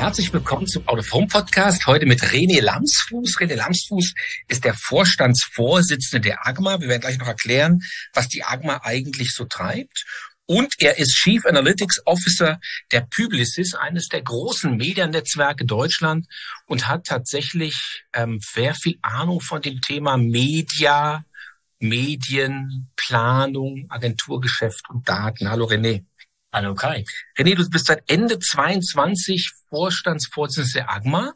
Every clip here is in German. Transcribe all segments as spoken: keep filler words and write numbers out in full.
Herzlich willkommen zum Out of Home Podcast. Heute mit René Lamsfuß. René Lamsfuß ist der Vorstandsvorsitzende der A G M A. Wir werden gleich noch erklären, was die A G M A eigentlich so treibt. Und er ist Chief Analytics Officer der Publicis, eines der großen Mediennetzwerke Deutschland, und hat tatsächlich ähm, sehr viel Ahnung von dem Thema Media, Medien, Planung, Agenturgeschäft und Daten. Hallo René. Hallo Kai. René, du bist seit Ende zweiundzwanzig Vorstandsvorsitzender der A G M A.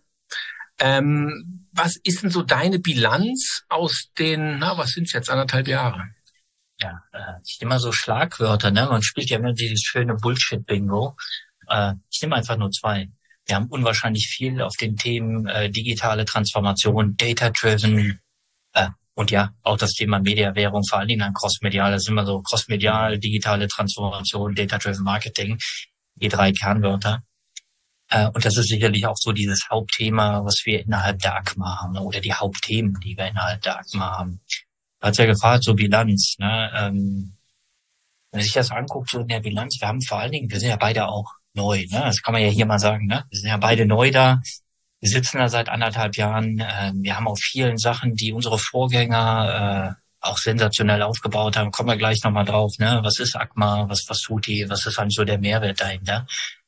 Ähm, was ist denn so deine Bilanz aus den, na, was sind es jetzt, anderthalb Jahre? Ja, äh, ich nehme mal so Schlagwörter, ne? Man spielt ja immer dieses schöne Bullshit-Bingo. Äh, ich nehme einfach nur zwei. Wir haben unwahrscheinlich viel auf den Themen äh, digitale Transformation, Data-Driven, äh, und ja, auch das Thema Mediawährung, vor allen Dingen an crossmedial, das ist immer so crossmedial, digitale Transformation, Data-Driven Marketing, die drei Kernwörter. Äh, und das ist sicherlich auch so dieses Hauptthema, was wir innerhalb der A G M A haben, ne? Oder die Hauptthemen, die wir innerhalb der A G M A haben. Du hast ja gefragt, so Bilanz, ne? Ähm, wenn man sich das anguckt, so in der Bilanz, wir haben vor allen Dingen, wir sind ja beide auch neu, ne? Das kann man ja hier mal sagen, ne? Wir sind ja beide neu da. Wir sitzen da seit anderthalb Jahren. Äh, wir haben auf vielen Sachen, die unsere Vorgänger äh, auch sensationell aufgebaut haben, kommen wir gleich nochmal drauf, ne? Was ist A G M A? Was, was tut die? Was ist eigentlich so der Mehrwert dahinter?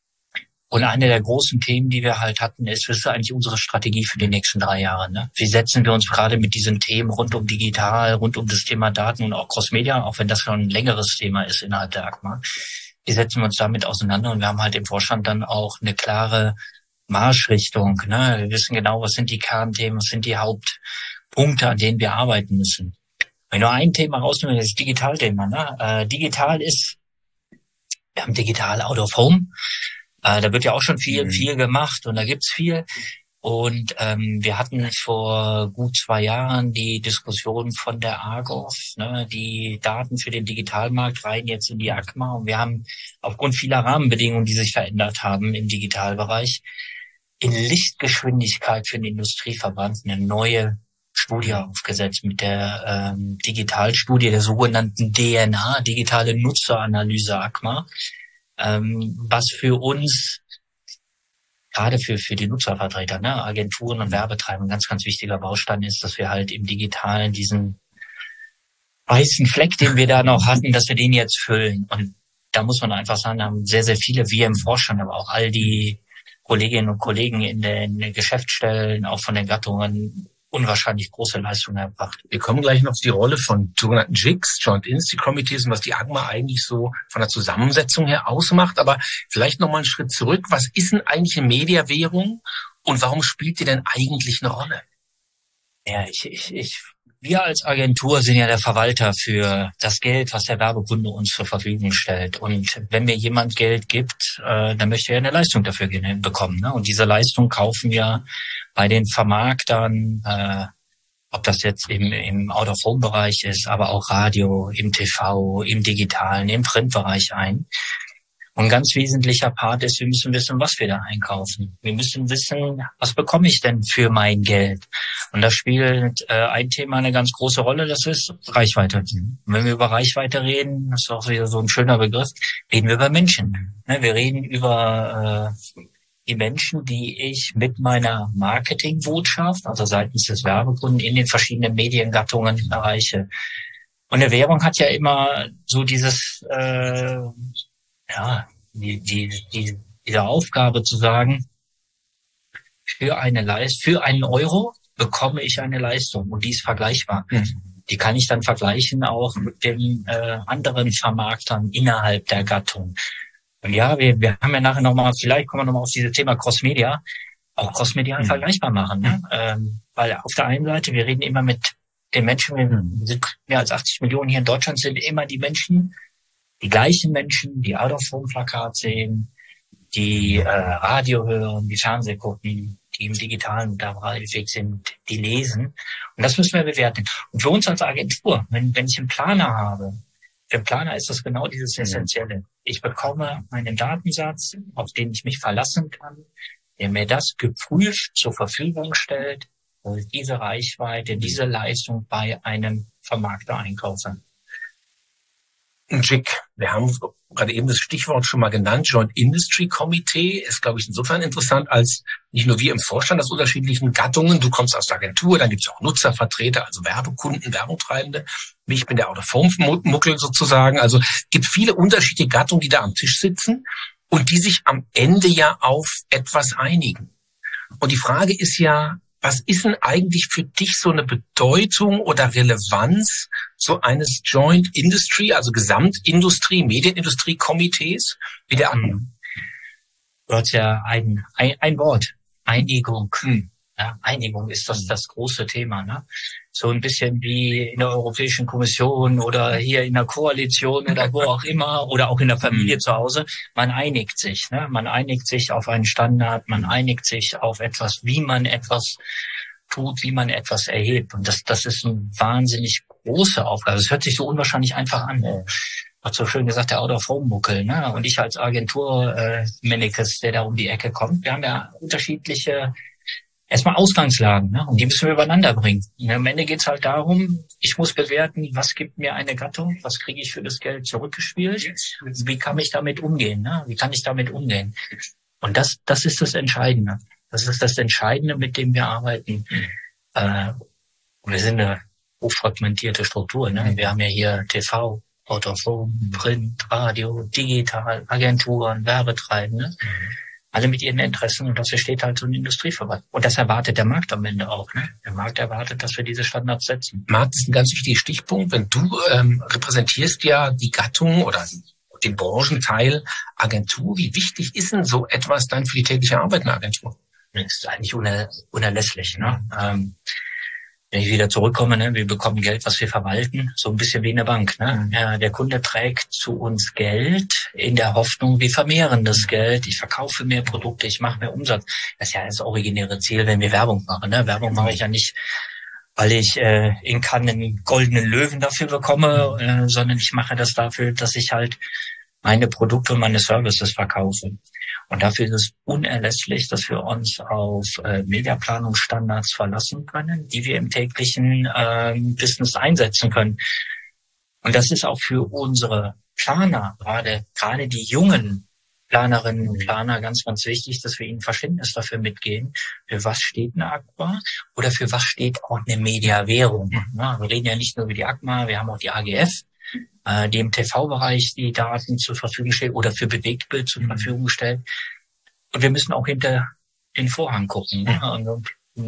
Und eine der großen Themen, die wir halt hatten, ist, was ist eigentlich unsere Strategie für die nächsten drei Jahre, ne? Wie setzen wir uns gerade mit diesen Themen rund um digital, rund um das Thema Daten und auch Crossmedia, auch wenn das schon ein längeres Thema ist innerhalb der A G M A, wie setzen wir uns damit auseinander? Und wir haben halt im Vorstand dann auch eine klare Marschrichtung, ne? Wir wissen genau, was sind die Kernthemen, was sind die Hauptpunkte, an denen wir arbeiten müssen. Wenn nur ein Thema rausnehmen, das ist das Digitalthema, ne? Äh, digital ist, wir haben digital Out of Home. Äh, da wird ja auch schon viel, mhm. viel gemacht und da gibt's viel. Und ähm, wir hatten vor gut zwei Jahren die Diskussion von der Argos, ne, die Daten für den Digitalmarkt rein jetzt in die A G M A. Und wir haben aufgrund vieler Rahmenbedingungen, die sich verändert haben im Digitalbereich, in Lichtgeschwindigkeit für den Industrieverband eine neue Studie aufgesetzt mit der ähm, Digitalstudie, der sogenannten D N A, digitale Nutzeranalyse A G M A, ähm, was für uns gerade für für die Nutzervertreter, ne, Agenturen und Werbetreiber ein ganz, ganz wichtiger Baustein ist, dass wir halt im Digitalen diesen weißen Fleck, den wir da noch hatten, dass wir den jetzt füllen. Und da muss man einfach sagen, haben sehr, sehr viele, wir im Vorstand, aber auch all die Kolleginnen und Kollegen in den Geschäftsstellen, auch von den Gattungen, unwahrscheinlich große Leistungen erbracht. Wir kommen gleich noch auf die Rolle von sogenannten J I Cs, Joint Industry Committees, und was die A G M A eigentlich so von der Zusammensetzung her ausmacht. Aber vielleicht noch mal einen Schritt zurück. Was ist denn eigentlich eine Mediawährung und warum spielt die denn eigentlich eine Rolle? Ja, ich, ich, ich, wir als Agentur sind ja der Verwalter für das Geld, was der Werbekunde uns zur Verfügung stellt. Und wenn mir jemand Geld gibt, äh, dann möchte er eine Leistung dafür bekommen, ne? Und diese Leistung kaufen wir bei den Vermarktern, äh, ob das jetzt im, im Out-of-Home-Bereich ist, aber auch Radio, im T V, im Digitalen, im Printbereich ein. Und ein ganz wesentlicher Part ist, wir müssen wissen, was wir da einkaufen. Wir müssen wissen, was bekomme ich denn für mein Geld? Und da spielt äh, ein Thema eine ganz große Rolle, das ist Reichweite. Und wenn wir über Reichweite reden, das ist auch wieder so ein schöner Begriff, reden wir über Menschen. Ne, wir reden über äh, die Menschen, die ich mit meiner Marketingbotschaft, also seitens des Werbekunden, in den verschiedenen Mediengattungen erreiche. Und eine Währung hat ja immer so dieses... Äh, ja, die, die, die, diese Aufgabe zu sagen, für eine Leistung, für einen Euro bekomme ich eine Leistung und die ist vergleichbar. Mhm. Die kann ich dann vergleichen auch mit den äh, anderen Vermarktern innerhalb der Gattung. Und ja, wir, wir haben ja nachher nochmal, vielleicht kommen wir nochmal auf dieses Thema Crossmedia, auch crossmedial mhm. vergleichbar machen. Ne? Ähm, weil auf der einen Seite, wir reden immer mit den Menschen, wir sind mehr als achtzig Millionen hier in Deutschland, sind immer die Menschen, die gleichen Menschen, die Out-of-Home-Plakat sehen, die äh, Radio hören, die Fernseh gucken, die im digitalen Weg sind, die lesen. Und das müssen wir bewerten. Und für uns als Agentur, wenn, wenn ich einen Planer habe, für einen Planer ist das genau dieses Essentielle. Ich bekomme einen Datensatz, auf den ich mich verlassen kann, der mir das geprüft zur Verfügung stellt, dass ich diese Reichweite, diese Leistung bei einem Vermarkter einkaufe. J I C, wir haben gerade eben das Stichwort schon mal genannt, Joint Industry Committee ist, glaube ich, insofern interessant, als nicht nur wir im Vorstand aus unterschiedlichen Gattungen, du kommst aus der Agentur, dann gibt es auch Nutzervertreter, also Werbekunden, Werbungtreibende, ich bin der Out-of-Home-Muckel sozusagen, also es gibt viele unterschiedliche Gattungen, die da am Tisch sitzen und die sich am Ende ja auf etwas einigen. Und die Frage ist ja, was ist denn eigentlich für dich so eine Bedeutung oder Relevanz so eines Joint Industry, also Gesamtindustrie, Medienindustrie-Komitees wie der A G M A? Du hast ja ein, ein, ein Wort, Einigung. Hm. Ja, Einigung ist das, das große Thema, ne? So ein bisschen wie in der Europäischen Kommission oder hier in der Koalition oder wo auch immer oder auch in der Familie zu Hause. Man einigt sich, ne? Man einigt sich auf einen Standard, man einigt sich auf etwas, wie man etwas tut, wie man etwas erhebt. Und das, das ist eine wahnsinnig große Aufgabe. Es hört sich so unwahrscheinlich einfach an. Du hast so schön gesagt, der Out-of-Home-Muckel, ne? Und ich als Agentur, äh, Mennekes, der da um die Ecke kommt. Wir haben ja unterschiedliche erstmal Ausgangslagen, ne? Und die müssen wir übereinander bringen. Und am Ende geht's halt darum, ich muss bewerten, was gibt mir eine Gattung, was kriege ich für das Geld zurückgespielt, wie kann ich damit umgehen, ne? Wie kann ich damit umgehen? Und das, das ist das Entscheidende. Das ist das Entscheidende, mit dem wir arbeiten. Äh, wir sind eine hochfragmentierte Struktur, ne? Wir haben ja hier T V, Out-of-Home, Print, Radio, Digital, Agenturen, Werbetreibende. Alle mit ihren Interessen und dafür steht halt so ein Industrieverband. Und das erwartet der Markt am Ende auch, ne? Der Markt erwartet, dass wir diese Standards setzen. Markt ist ein ganz wichtiger Stichpunkt. Wenn du ähm, repräsentierst ja die Gattung oder den Branchenteil Agentur, wie wichtig ist denn so etwas dann für die tägliche Arbeit in der Agentur? Das ist eigentlich uner- unerlässlich, ne? Ähm, Wenn ich wieder zurückkomme, ne, wir bekommen Geld, was wir verwalten, so ein bisschen wie eine Bank. Ne? Ja, der Kunde trägt zu uns Geld in der Hoffnung, wir vermehren das Geld, ich verkaufe mehr Produkte, ich mache mehr Umsatz. Das ist ja das originäre Ziel, wenn wir Werbung machen. Ne? Werbung mache ich ja nicht, weil ich äh, in Cannes einen goldenen Löwen dafür bekomme, äh, sondern ich mache das dafür, dass ich halt meine Produkte und meine Services verkaufe. Und dafür ist es unerlässlich, dass wir uns auf äh, Mediaplanungsstandards verlassen können, die wir im täglichen äh, Business einsetzen können. Und das ist auch für unsere Planer, gerade gerade die jungen Planerinnen und Planer, ganz, ganz wichtig, dass wir ihnen Verständnis dafür mitgeben, für was steht eine A G M A oder für was steht auch eine Mediawährung. Ja, wir reden ja nicht nur über die A G M A, wir haben auch die A G F, die im T V-Bereich die Daten zur Verfügung stellt oder für Bewegtbild zur Verfügung stellt. Und wir müssen auch hinter den Vorhang gucken. Ne? Und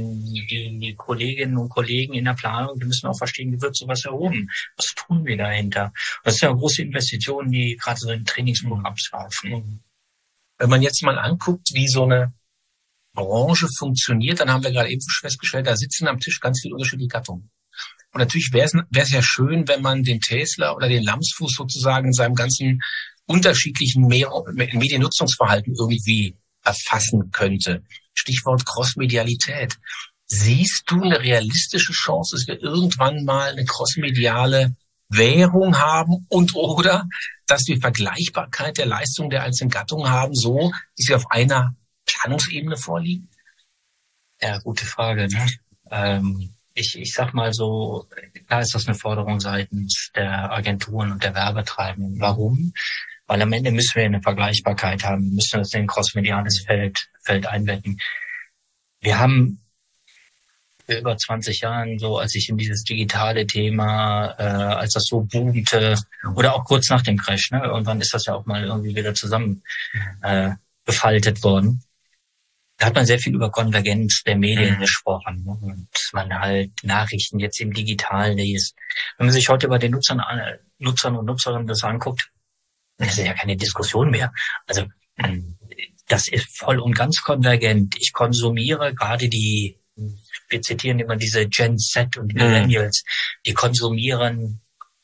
die, die Kolleginnen und Kollegen in der Planung, die müssen auch verstehen, wie wird sowas erhoben? Was tun wir dahinter? Das sind ja große Investitionen, die gerade so in Trainingsprogramms laufen. Wenn man jetzt mal anguckt, wie so eine Branche funktioniert, dann haben wir gerade eben festgestellt, da sitzen am Tisch ganz viele unterschiedliche Gattungen. Und natürlich wäre es wäre es ja schön, wenn man den Tesla oder den Lamsfuß sozusagen in seinem ganzen unterschiedlichen Mediennutzungsverhalten irgendwie erfassen könnte. Stichwort Crossmedialität. Siehst du eine realistische Chance, dass wir irgendwann mal eine crossmediale Währung haben und oder dass wir Vergleichbarkeit der Leistung der einzelnen Gattungen haben, so dass sie auf einer Planungsebene vorliegen? Ja, gute Frage, ne? Ähm Ich, ich sag mal so, klar ist das eine Forderung seitens der Agenturen und der Werbetreibenden. Warum? Weil am Ende müssen wir eine Vergleichbarkeit haben, wir müssen das in ein crossmediales Feld, Feld einbetten. Wir haben für über zwanzig Jahren, so als ich in dieses digitale Thema, äh, als das so boomte, oder auch kurz nach dem Crash, ne, irgendwann ist das ja auch mal irgendwie wieder zusammen äh, gefaltet worden. Da hat man sehr viel über Konvergenz der Medien mhm. gesprochen, ne? Und man halt Nachrichten jetzt im Digitalen liest. Wenn man sich heute bei den Nutzern, Nutzern und Nutzerinnen das anguckt, das ist ja keine Diskussion mehr. Also das ist voll und ganz konvergent. Ich konsumiere gerade die, wir zitieren immer diese Gen Z und Millennials, mhm. die konsumieren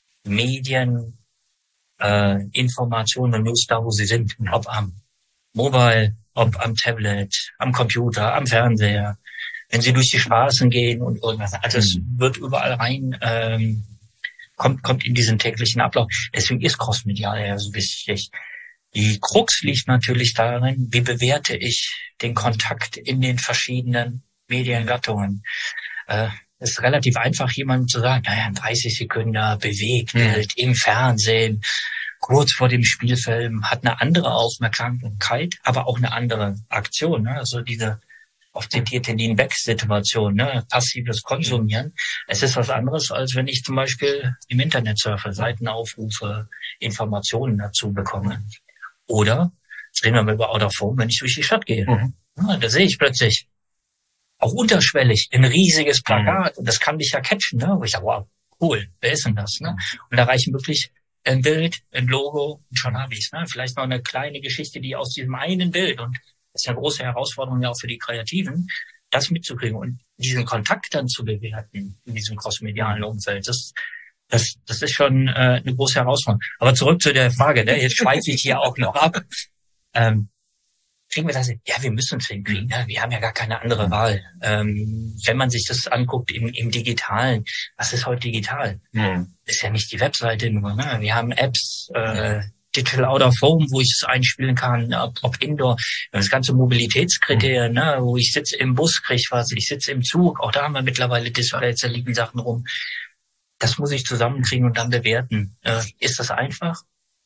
Medien, äh, Informationen und News da, wo sie sind, ob am Mobile, ob am Tablet, am Computer, am Fernseher, wenn sie durch die Straßen gehen und irgendwas. Also es wird überall rein, ähm, kommt, kommt in diesen täglichen Ablauf. Deswegen ist crossmedial ja so wichtig. Die Krux liegt natürlich darin, wie bewerte ich den Kontakt in den verschiedenen Mediengattungen. Äh, Es ist relativ einfach, jemandem zu sagen, naja, ein dreißig Sekunden Bewegtbild mhm. im Fernsehen, kurz vor dem Spielfilm, hat eine andere Aufmerksamkeit, aber auch eine andere Aktion. Ne? Also diese oft zitierte Lean-Back-Situation, ne? Passives Konsumieren. Es ist was anderes, als wenn ich zum Beispiel im Internet surfe, Seiten aufrufe, Informationen dazu bekomme. Oder, jetzt reden wir mal über Out of Home, wenn ich durch die Stadt gehe. Mhm. Ja, da sehe ich plötzlich auch unterschwellig ein riesiges Plakat. Mhm. Und das kann dich ja catchen, ne? Wo ich sage, wow, cool, wer ist denn das? Ne? Und da reichen wirklich ein Bild, ein Logo und schon habe ich es. Ne? Vielleicht noch eine kleine Geschichte, die aus diesem einen Bild, und das ist eine große Herausforderung ja auch für die Kreativen, das mitzukriegen und diesen Kontakt dann zu bewerten in diesem crossmedialen Umfeld. Das, das, das ist schon äh, eine große Herausforderung. Aber zurück zu der Frage, ne? Jetzt schweife ich hier auch noch ab. Ähm, kriegen wir das hin? Ja, wir müssen es hinkriegen. Ne? Wir haben ja gar keine andere Wahl. Ähm, wenn man sich das anguckt im, im Digitalen, was ist heute digital? Mhm. Ist ja nicht die Webseite nur. Ne? Wir haben Apps, äh, Digital Out of Home, wo ich es einspielen kann, ob, ob Indoor, das ganze Mobilitätskriterien, ne? Wo ich sitze im Bus, kriege was, ich sitze im Zug, auch da haben wir mittlerweile Displays, da liegen Sachen rum. Das muss ich zusammenkriegen und dann bewerten. Äh, ist das einfach?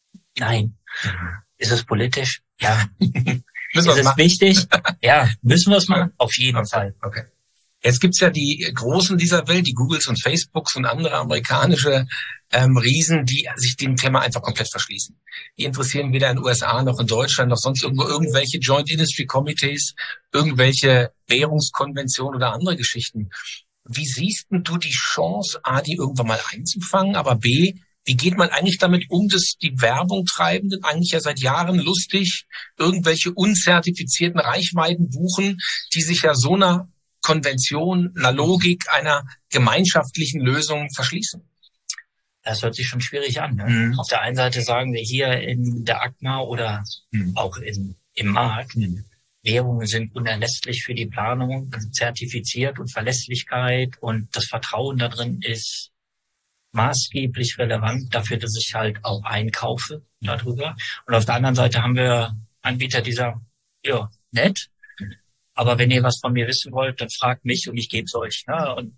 Nein. Mhm. Ist es politisch? Ja. Ist es machen? Wichtig? Ja. Müssen wir es machen? Auf jeden okay. Fall. Okay. Jetzt gibt's ja die Großen dieser Welt, die Googles und Facebooks und andere amerikanische ähm, Riesen, die sich dem Thema einfach komplett verschließen. Die interessieren weder in den U S A noch in Deutschland noch sonst irgendwo irgendwelche Joint Industry Committees, irgendwelche Währungskonventionen oder andere Geschichten. Wie siehst denn du die Chance, A, die irgendwann mal einzufangen, aber B, wie geht man eigentlich damit um, dass die Werbung Treibenden eigentlich ja seit Jahren lustig irgendwelche unzertifizierten Reichweiten buchen, die sich ja so einer Konvention, einer Logik, einer gemeinschaftlichen Lösung verschließen? Das hört sich schon schwierig an. Ne? Mhm. Auf der einen Seite sagen wir hier in der A C M A oder mhm. auch in, im Markt, mhm. Währungen sind unerlässlich für die Planung, zertifiziert und Verlässlichkeit und das Vertrauen da drin ist maßgeblich relevant dafür, dass ich halt auch einkaufe darüber. Und auf der anderen Seite haben wir Anbieter, die sagen, ja, nett, aber wenn ihr was von mir wissen wollt, dann fragt mich und ich gebe es euch. Ne? Und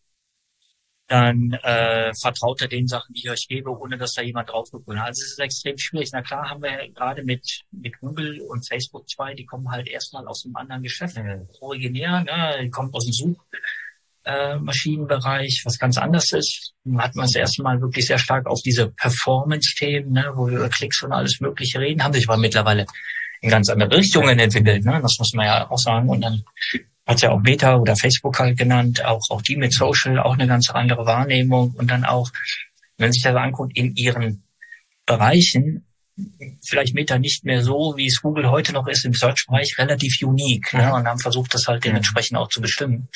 dann äh, vertraut er den Sachen, die ich euch gebe, ohne dass da jemand draufgekommen hat. Also es ist extrem schwierig. Na klar haben wir gerade mit mit Google und Facebook zwei, die kommen halt erstmal aus einem anderen Geschäft. Mhm. Originär, ne? Die kommen aus dem Suchmaschinenbereich, äh, was ganz anders ist. Dann hat man das erste Mal wirklich sehr stark auf diese Performance-Themen, ne? Wo wir über Klicks und alles Mögliche reden, haben sich aber mittlerweile in ganz andere Richtungen entwickelt. Ne? Das muss man ja auch sagen. Und dann hat ja auch Meta oder Facebook halt genannt, auch, auch die mit Social, auch eine ganz andere Wahrnehmung. Und dann auch, wenn man sich das anguckt, in ihren Bereichen, vielleicht Meta nicht mehr so, wie es Google heute noch ist, im Search-Bereich relativ unique. Mhm. Ne? Und haben versucht, das halt dementsprechend auch zu bestimmen.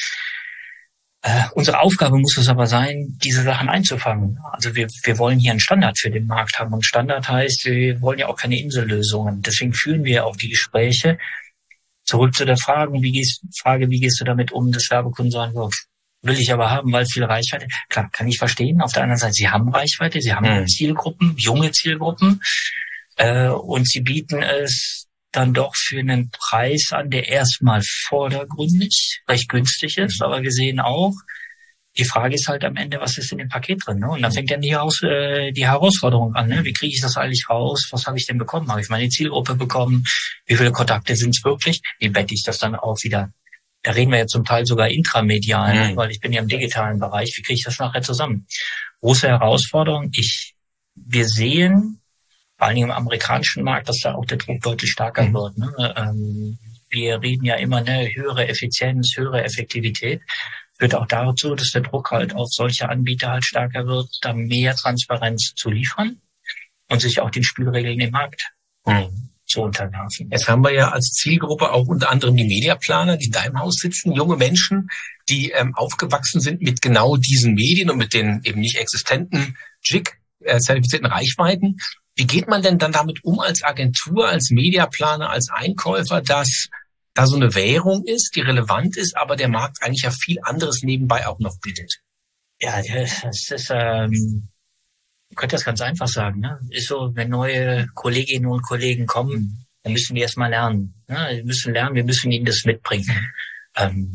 Äh, unsere Aufgabe muss es aber sein, diese Sachen einzufangen. Also wir, wir wollen hier einen Standard für den Markt haben. Und Standard heißt, wir wollen ja auch keine Insellösungen. Deswegen führen wir auch die Gespräche. Zurück zu der Frage, wie gehst, Frage, wie gehst du damit um, dass Werbekunden sagen, oh, will ich aber haben, weil viel Reichweite. Klar, kann ich verstehen. Auf der anderen Seite, sie haben Reichweite, sie haben mhm. Zielgruppen, junge Zielgruppen, äh, und sie bieten es dann doch für einen Preis an, der erstmal vordergründig recht günstig ist. Aber wir sehen auch, die Frage ist halt am Ende, was ist in dem Paket drin? Ne? Und dann fängt dann die, Haus, äh, die Herausforderung an. Ne? Wie kriege ich das eigentlich raus? Was habe ich denn bekommen? Habe ich meine Zielgruppe bekommen? Wie viele Kontakte sind es wirklich? Wie bette ich das dann auch wieder? Da reden wir ja zum Teil sogar intramedial, mhm. ne? Weil ich bin ja im digitalen Bereich. Wie kriege ich das nachher zusammen? Große Herausforderung. Ich, wir sehen, vor allen Dingen im amerikanischen Markt, dass da auch der Druck deutlich stärker mhm. wird. Ne? Ähm, wir reden ja immer, ne, höhere Effizienz, höhere Effektivität. Führt auch dazu, dass der Druck halt auf solche Anbieter halt stärker wird, da mehr Transparenz zu liefern und sich auch den Spielregeln im Markt mhm. zu unterwerfen. Jetzt haben wir ja als Zielgruppe auch unter anderem die Mediaplaner, die in deinem Haus sitzen, junge Menschen, die ähm, aufgewachsen sind mit genau diesen Medien und mit den eben nicht existenten J I C-zertifizierten äh, Reichweiten. Wie geht man denn dann damit um als Agentur, als Mediaplaner, als Einkäufer, dass da so eine Währung ist, die relevant ist, aber der Markt eigentlich ja viel anderes nebenbei auch noch bietet? Ja, das ist, ähm, ich könnte das ganz einfach sagen, ne? Ist so, wenn neue Kolleginnen und Kollegen kommen, dann müssen wir erstmal lernen. Ne? Wir müssen lernen, wir müssen ihnen das mitbringen. Mhm. Ähm,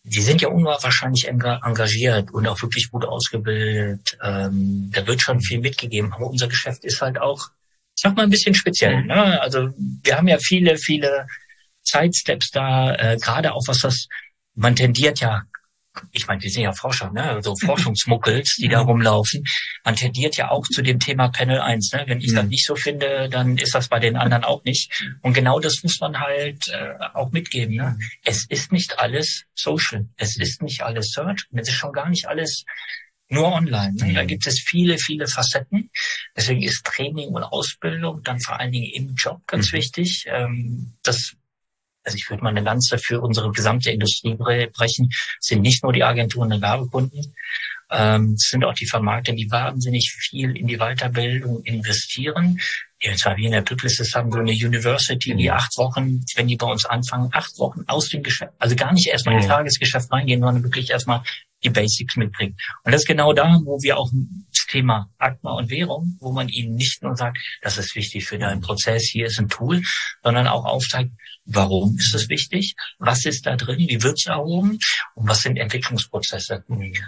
die sind ja unwahrscheinlich engagiert und auch wirklich gut ausgebildet. Ähm, da wird schon viel mitgegeben. Aber unser Geschäft ist halt auch, ich sag mal, ein bisschen speziell. Mhm. Ne? Also wir haben ja viele, viele Sidesteps da, äh, gerade auch was das, man tendiert ja, ich meine, wir sind ja Forscher, ne, so Forschungsmuckels, die da rumlaufen. Man tendiert ja auch zu dem Thema Panel eins, ne. Wenn ich mhm. das nicht so finde, dann ist das bei den anderen auch nicht. Und genau das muss man halt äh, auch mitgeben, ne. Es ist nicht alles Social, es ist nicht alles Search und es ist schon gar nicht alles nur online. Ne? Mhm. Da gibt es viele, viele Facetten. Deswegen ist Training und Ausbildung dann vor allen Dingen im Job ganz mhm. wichtig. Ähm, das Also ich würde mal eine Lanze für unsere gesamte Industrie brechen. Es sind nicht nur die Agenturen und Werbekunden, ähm, es sind auch die Vermarkter, die wahnsinnig viel in die Weiterbildung investieren. Ja, zwar wie in der Publicis haben so eine University, die acht Wochen, wenn die bei uns anfangen, acht Wochen aus dem Geschäft, also gar nicht erstmal ins Tagesgeschäft reingehen, sondern wirklich erstmal die Basics mitbringen. Und das ist genau da, wo wir auch das Thema AGMA und Währung, wo man ihnen nicht nur sagt, das ist wichtig für deinen Prozess, hier ist ein Tool, sondern auch aufzeigt, warum ist es wichtig, was ist da drin, wie wird es erhoben und was sind Entwicklungsprozesse.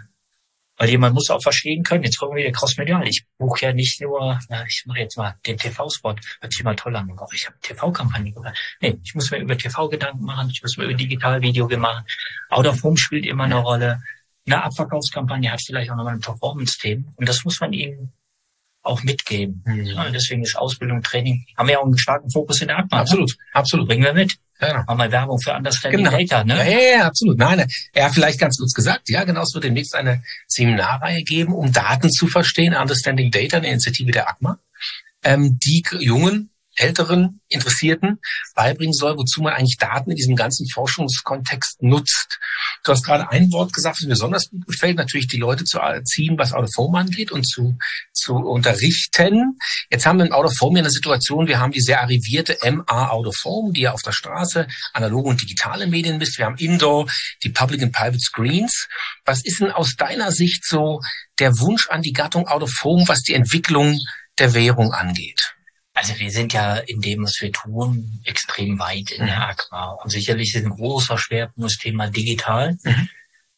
Weil jemand muss auch verstehen können, jetzt kommen wir wieder crossmedial. Ich buche ja nicht nur, na, ich mache jetzt mal den T V-Spot, hört sich mal toll an, oh, ich habe eine T V-Kampagne gemacht. Nee, ich muss mir über T V Gedanken machen, ich muss mir über Digitalvideo machen. Out of Home spielt immer eine Rolle. Eine Abverkaufskampagne hat vielleicht auch nochmal ein Performance-Themen und das muss man ihnen auch mitgeben. Mhm. Ja, deswegen ist Ausbildung, Training, haben wir ja auch einen starken Fokus in der AGMA. Absolut, ne? absolut. Bringen wir mit. Ja. Machen wir Werbung für Understanding genau. Data, ne? Ja, ja, ja, absolut. Nein, ja, vielleicht ganz kurz gesagt, ja, genau, es wird demnächst eine Seminarreihe geben, um Daten zu verstehen, Understanding Data, eine Initiative der AGMA, ähm, die jungen, älteren Interessierten beibringen soll, wozu man eigentlich Daten in diesem ganzen Forschungskontext nutzt. Du hast gerade ein Wort gesagt, das mir besonders gut gefällt, natürlich die Leute zu erziehen, was Out of Home angeht und zu, zu unterrichten. Jetzt haben wir in Out of Home ja eine Situation, wir haben die sehr arrivierte M A Out of Home, die ja auf der Straße analoge und digitale Medien misst. Wir haben Indoor, die Public and Private Screens. Was ist denn aus deiner Sicht so der Wunsch an die Gattung Out of Home, was die Entwicklung der Währung angeht? Also wir sind ja in dem, was wir tun, extrem weit in der AGMA. Und sicherlich ist ein großer Schwerpunkt das Thema digital. Mhm.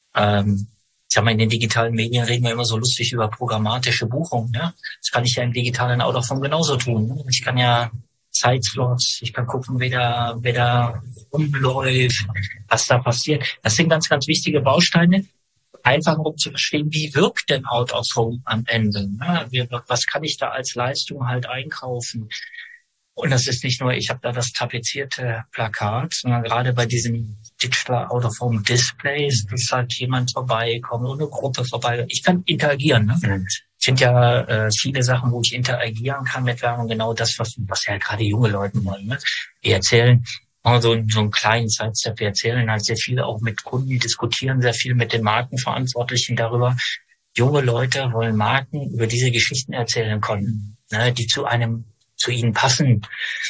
Ähm, ich sag mal, in den digitalen Medien reden wir immer so lustig über programmatische Buchungen. Ne? Das kann ich ja im digitalen Out of Home genauso tun. Ne? Ich kann ja Zeitslots, ich kann gucken, wer da, wer da rumläuft, was da passiert. Das sind ganz, ganz wichtige Bausteine. Einfach um zu verstehen, wie wirkt denn Out of Home am Ende? Ne? Was kann ich da als Leistung halt einkaufen? Und das ist nicht nur, ich habe da das tapezierte Plakat, sondern gerade bei diesen Digital Out of Home Displays, dass halt jemand vorbeikommt oder eine Gruppe vorbei. Ich kann interagieren. Ne? Mhm. Es sind ja äh, viele Sachen, wo ich interagieren kann mit Werbung. Genau das, was, was ja gerade junge Leute wollen. Ne? Die erzählen, so, so einen kleinen Sidestep. Wir erzählen halt sehr viel auch mit Kunden, diskutieren sehr viel mit den Markenverantwortlichen darüber. Junge Leute wollen Marken über diese Geschichten erzählen können, ne, die zu einem, zu ihnen passen,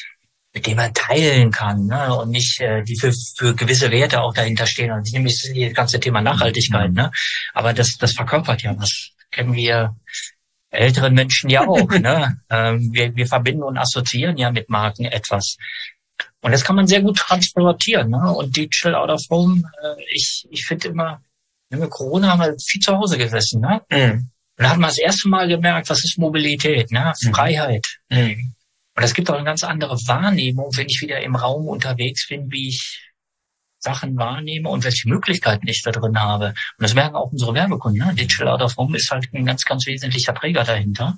mit denen man teilen kann, ne, und nicht, äh, die für, für gewisse Werte auch dahinter stehen. Und nämlich das ganze Thema Nachhaltigkeit, ne. Aber das, das verkörpert ja was. Kennen wir älteren Menschen ja auch, ne. Ähm, wir, wir verbinden und assoziieren ja mit Marken etwas. Und das kann man sehr gut transportieren, ne? Und Digital Out of Home, äh, ich, ich finde immer, mit Corona haben wir viel zu Hause gesessen, ne? Mhm. Und da hat man das erste Mal gemerkt, was ist Mobilität, ne? Mhm. Freiheit. Mhm. Und es gibt auch eine ganz andere Wahrnehmung, wenn ich wieder im Raum unterwegs bin, wie ich Sachen wahrnehme und welche Möglichkeiten ich da drin habe. Und das merken auch unsere Werbekunden, ne? Digital Out of Home ist halt ein ganz, ganz wesentlicher Träger dahinter.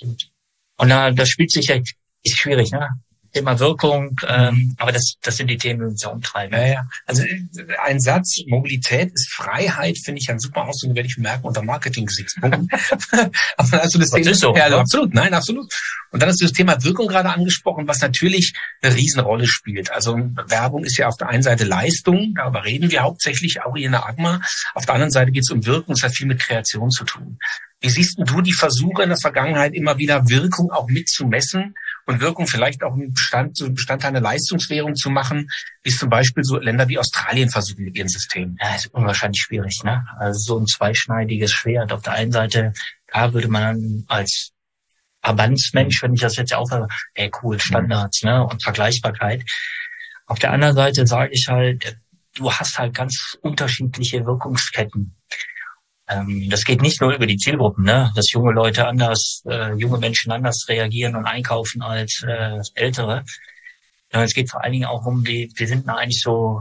Und da, das spielt sich ja, ist schwierig, ne? Thema Wirkung, ähm, aber das, das sind die Themen, die uns ja umtreiben. Ja, ja. Also ein Satz, Mobilität ist Freiheit, finde ich ein super Ausdruck, den werde ich merken unter Marketing-Gesichtspunkten. Aber also das, das Thema, ist so. Ja, absolut, nein, absolut. Und dann hast du das Thema Wirkung gerade angesprochen, was natürlich eine Riesenrolle spielt. Also Werbung ist ja auf der einen Seite Leistung, darüber reden wir hauptsächlich auch hier in der AGMA. Auf der anderen Seite geht es um Wirkung, es hat viel mit Kreation zu tun. Wie siehst du die Versuche in der Vergangenheit immer wieder Wirkung auch mitzumessen und Wirkung vielleicht auch ein Bestand, Bestandteil einer Leistungswährung zu machen, wie es zum Beispiel so Länder wie Australien versuchen mit ihren Systemen? Ja, ist unwahrscheinlich schwierig, ne? Also so ein zweischneidiges Schwert. Auf der einen Seite, da würde man als Verbandsmensch, wenn ich das jetzt auch sage, ey cool, Standards, ne? Und Vergleichbarkeit. Auf der anderen Seite sage ich halt, du hast halt ganz unterschiedliche Wirkungsketten. Ähm, das geht nicht nur über die Zielgruppen, ne? Dass junge Leute anders, äh, junge Menschen anders reagieren und einkaufen als äh, ältere. Ja, es geht vor allen Dingen auch um die, wir sind da eigentlich so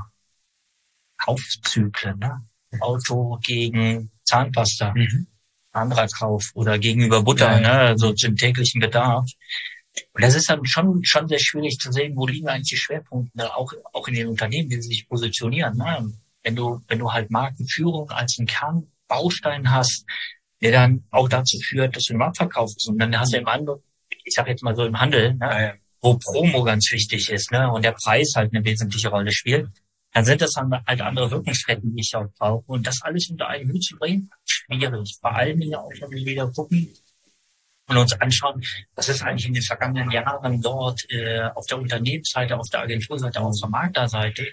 Kaufzyklen, ne? Auto gegen Zahnpasta, mhm. anderer Kauf oder gegenüber Butter, ja, ja. ne? So zum täglichen Bedarf. Und das ist dann schon, schon sehr schwierig zu sehen, wo liegen eigentlich die Schwerpunkte, ne? auch, auch in den Unternehmen, wie sie sich positionieren, ne? Wenn du, wenn du halt Markenführung als einen Kernbaustein hast, der dann auch dazu führt, dass du im Abverkauf bist. Und dann hast du im Handel, ich sag jetzt mal so im Handel, ne? Ja, ja. wo Promo ganz wichtig ist, ne, und der Preis halt eine wesentliche Rolle spielt, dann sind das dann halt andere Wirkungsketten, die ich auch brauche. Und das alles unter einen Hut zu bringen, schwierig. Vor allem Dingen auch, wenn wir wieder gucken und uns anschauen, was ist eigentlich in den vergangenen Jahren dort äh, auf der Unternehmensseite, auf der Agenturseite, auf der Markterseite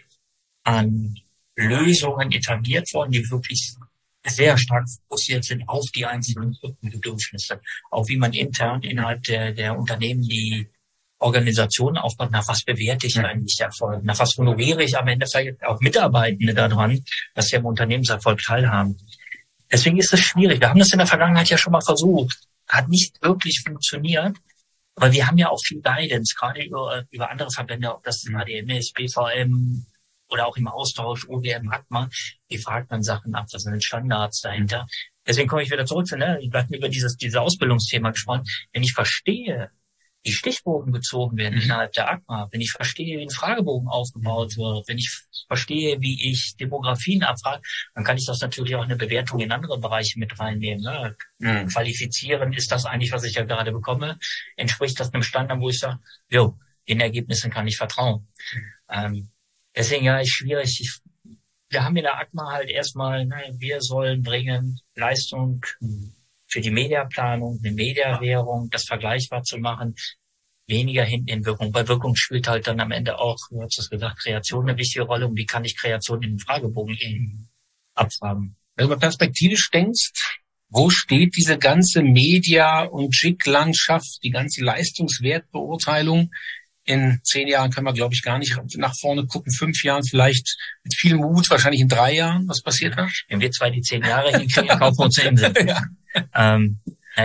an Lösungen etabliert worden, die wirklich sehr stark fokussiert sind auf die einzelnen Bedürfnisse, auch wie man intern innerhalb der, der Unternehmen die Organisation aufbaut, nach was bewerte ich eigentlich Erfolg, nach was honoriere ich am Ende vielleicht auch Mitarbeitende daran, dass sie am Unternehmenserfolg teilhaben. Deswegen ist es schwierig. Wir haben das in der Vergangenheit ja schon mal versucht. Hat nicht wirklich funktioniert, aber wir haben ja auch viel Guidance, gerade über, über andere Verbände, ob das A D M ist, B V M oder auch im Austausch, O G M, hat man, wie fragt man Sachen ab, was sind Standards dahinter. Deswegen komme ich wieder zurück zu, ne, wir hatten über dieses, dieses Ausbildungsthema gesprochen. Wenn ich verstehe, wie Stichbogen gezogen werden mhm. innerhalb der A G M A, wenn ich verstehe, wie ein Fragebogen aufgebaut wird, wenn ich verstehe, wie ich Demografien abfrage, dann kann ich das natürlich auch in eine Bewertung in andere Bereiche mit reinnehmen. Ne? Mhm. Qualifizieren, ist das eigentlich, was ich ja gerade bekomme? Entspricht das einem Standard, wo ich sage, jo, den Ergebnissen kann ich vertrauen. Mhm. Ähm, deswegen ja, ist schwierig. Ich, wir haben in der A G M A halt erstmal, ne, wir sollen bringen Leistung für die Mediaplanung, eine Mediawährung, das vergleichbar zu machen, weniger hinten in Wirkung. Bei Wirkung spielt halt dann am Ende auch, du hast es gesagt, Kreation eine wichtige Rolle. Und wie kann ich Kreation in den Fragebogen eben abfragen? Wenn du mal perspektivisch denkst, wo steht diese ganze Media- und J I C-Landschaft, die ganze Leistungswertbeurteilung? In zehn Jahren können wir, glaube ich, gar nicht nach vorne gucken. Fünf Jahren vielleicht mit viel Mut, wahrscheinlich in drei Jahren. Was passiert da? Wenn wir zwei die zehn Jahre hinkriegen, kaufen wir uns eine Insel. Ja. Ähm,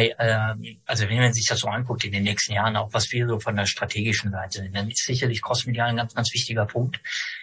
äh, also wenn man sich das so anguckt in den nächsten Jahren, auch was wir so von der strategischen Seite sind, dann ist sicherlich Crossmedia ein ganz, ganz wichtiger Punkt,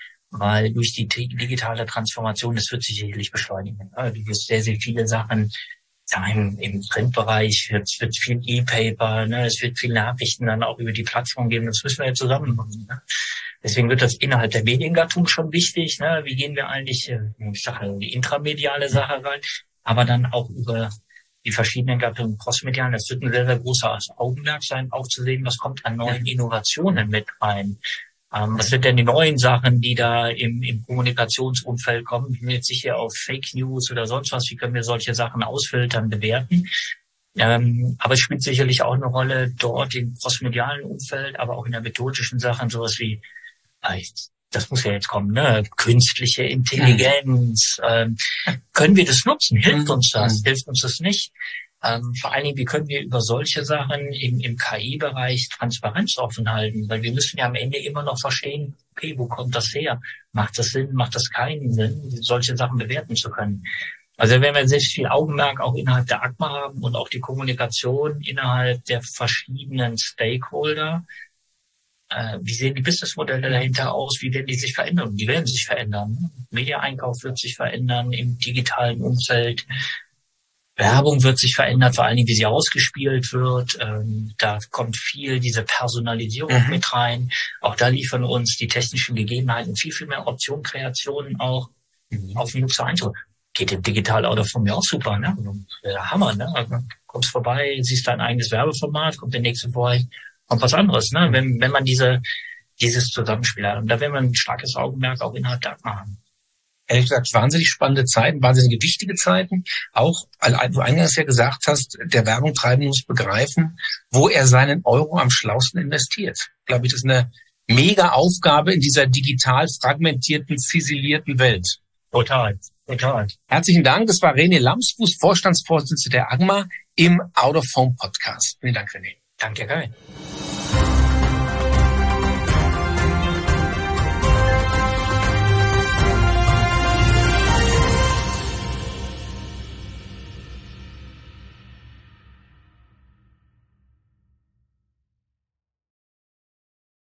weil durch die digitale Transformation, das wird sich sicherlich beschleunigen. Du wirst sehr, sehr viele Sachen, sagen wir, im Printbereich wird es wird viel E-Paper, ne, es wird viel Nachrichten dann auch über die Plattform geben, das müssen wir ja zusammen machen. Ne? Deswegen wird das innerhalb der Mediengattung schon wichtig, ne? Wie gehen wir eigentlich, ich sage, die intramediale Sache rein, aber dann auch über die verschiedenen Gattungen crossmedial. Das wird ein sehr, sehr großer Augenmerk sein, auch zu sehen, was kommt an neuen Innovationen mit rein. Ähm, was sind denn die neuen Sachen, die da im, im Kommunikationsumfeld kommen? Ich bin jetzt sicher auf Fake News oder sonst was. Wie können wir solche Sachen ausfiltern, bewerten? Ähm, aber es spielt sicherlich auch eine Rolle dort im crossmedialen Umfeld, aber auch in der methodischen Sachen, sowas wie, äh, das muss ja jetzt kommen, ne? Künstliche Intelligenz. Ähm, können wir das nutzen? Hilft uns das? Hilft uns das nicht? Ähm, vor allen Dingen, wie können wir über solche Sachen im, im K I-Bereich Transparenz offen halten? Weil wir müssen ja am Ende immer noch verstehen, okay, wo kommt das her? Macht das Sinn? Macht das keinen Sinn, solche Sachen bewerten zu können? Also wenn wir sehr viel Augenmerk auch innerhalb der A G M A haben und auch die Kommunikation innerhalb der verschiedenen Stakeholder, äh, wie sehen die Businessmodelle dahinter aus? Wie werden die sich verändern? Die werden sich verändern. Media-Einkauf wird sich verändern im digitalen Umfeld. Werbung wird sich verändern, vor allen Dingen, wie sie ausgespielt wird. Ähm, da kommt viel diese Personalisierung mhm. mit rein. Auch da liefern uns die technischen Gegebenheiten viel, viel mehr Optionen, Kreationen auch mhm. auf den Nutzer einzug. Geht im Digital-Auto von mir auch super, ne? Der Hammer, ne? Also, kommst vorbei, siehst dein eigenes Werbeformat, kommt der nächste vorbei, kommt was anderes, ne? Wenn, wenn man diese, dieses Zusammenspiel hat. Und da werden wir ein starkes Augenmerk auch innerhalb der A G M A haben. Ehrlich gesagt, wahnsinnig spannende Zeiten, wahnsinnig wichtige Zeiten. Auch, weil du eingangs ja gesagt hast, der Werbung treiben muss begreifen, wo er seinen Euro am schlausten investiert. Ich glaube, das ist eine mega Aufgabe in dieser digital fragmentierten, ziselierten Welt. Total, total. Herzlichen Dank. Das war René Lamsfuß, Vorstandsvorsitzender der A G M A im Out of Home Podcast. Vielen Dank, René. Danke, Kai.